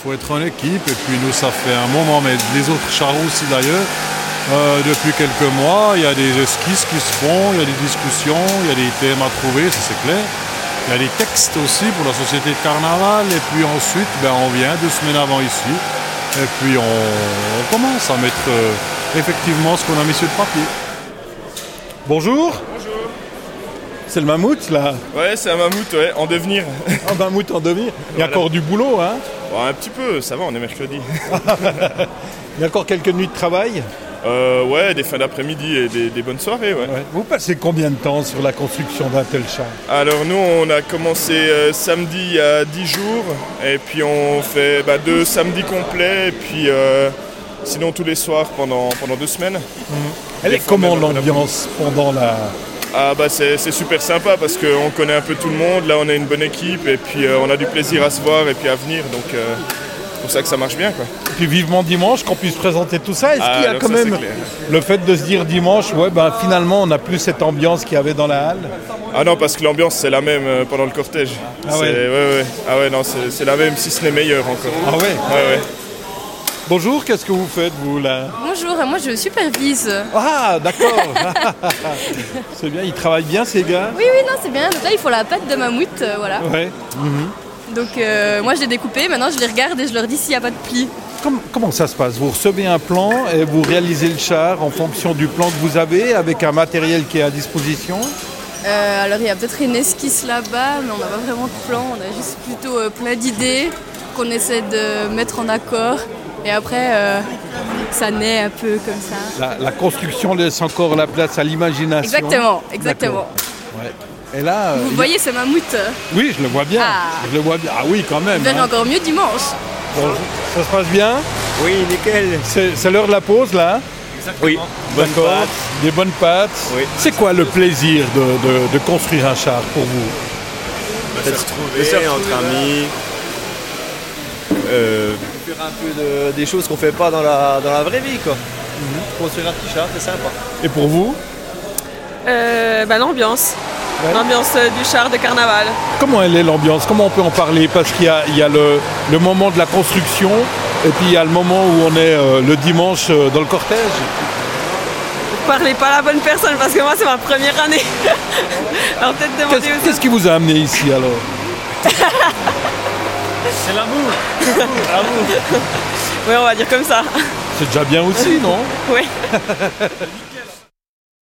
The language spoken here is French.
faut être en équipe. Et puis nous, ça fait un moment, mais les autres charroux aussi d'ailleurs. Depuis quelques mois, il y a des esquisses qui se font, il y a des discussions, il y a des thèmes à trouver, ça c'est clair. Il y a des textes aussi pour la société de carnaval. Et puis ensuite, on vient 2 semaines avant ici. Et puis on commence à mettre effectivement ce qu'on a mis sur le papier. Bonjour. Bonjour. C'est le mammouth là? Ouais, c'est un mammouth, ouais, en devenir. Un mammouth en devenir. Il y a encore du boulot, hein? Bon, un petit peu, ça va, on est mercredi. Il y a encore quelques nuits de travail? Ouais, des fins d'après-midi et des bonnes soirées, ouais. Vous passez combien de temps sur la construction d'un tel char? Alors nous, on a commencé samedi il y a 10 jours, et puis on fait 2 samedis complets, et puis sinon tous les soirs pendant 2 semaines. Elle est comment l'ambiance pendant la... Ah c'est super sympa parce qu'on connaît un peu tout le monde, là on a une bonne équipe, et puis on a du plaisir à se voir et puis à venir, donc c'est pour ça que ça marche bien, quoi. Et puis vivement dimanche qu'on puisse présenter tout ça. Est-ce qu'il y a quand même le fait de se dire dimanche, finalement on n'a plus cette ambiance qu'il y avait dans la halle? Ah non, parce que l'ambiance c'est la même pendant le cortège. Ah ouais. Ouais. Ah ouais, non, c'est la même, si ce n'est meilleur encore. Ah ouais. Ouais. Bonjour, qu'est-ce que vous faites vous là? Bonjour, moi je supervise. Ah d'accord. C'est bien, ils travaillent bien ces gars? Oui, non, c'est bien. Donc là, ils font la pâte de mammouth, voilà. Ouais. Donc moi je l'ai découpé, maintenant je les regarde et je leur dis s'il n'y a pas de plis. Comment ça se passe? Vous recevez un plan et vous réalisez le char en fonction du plan que vous avez avec un matériel qui est à disposition? Alors il y a peut-être une esquisse là-bas, mais on n'a pas vraiment de plan, on a juste plutôt plein d'idées qu'on essaie de mettre en accord. Et après, ça naît un peu comme ça. La construction laisse encore la place à l'imagination. Exactement. Ouais. Et là, vous voyez ce mammouth? Oui, je le vois bien. Ah. Je le vois bien. Ah oui, quand même. Vous verrez encore mieux dimanche. Bon, ça se passe bien? Oui, nickel. C'est l'heure de la pause là? Oui, bonne pâte. Des bonnes pâtes. Oui. C'est quoi le plaisir de construire un char pour vous? De se retrouver entre amis. Faire un peu des choses qu'on fait pas dans la vraie vie, quoi. Construire un petit char, c'est sympa. Et pour vous? L'ambiance. Ouais. L'ambiance du char de carnaval. Comment elle est l'ambiance? Comment on peut en parler? Parce qu'il y a le moment de la construction et puis il y a le moment où on est le dimanche dans le cortège. Vous parlez pas à la bonne personne parce que moi c'est ma première année. Alors peut-être demander aux Qu'est-ce qui vous a amené ici alors? C'est l'amour. Oui, on va dire comme ça. C'est déjà bien aussi, non? Oui.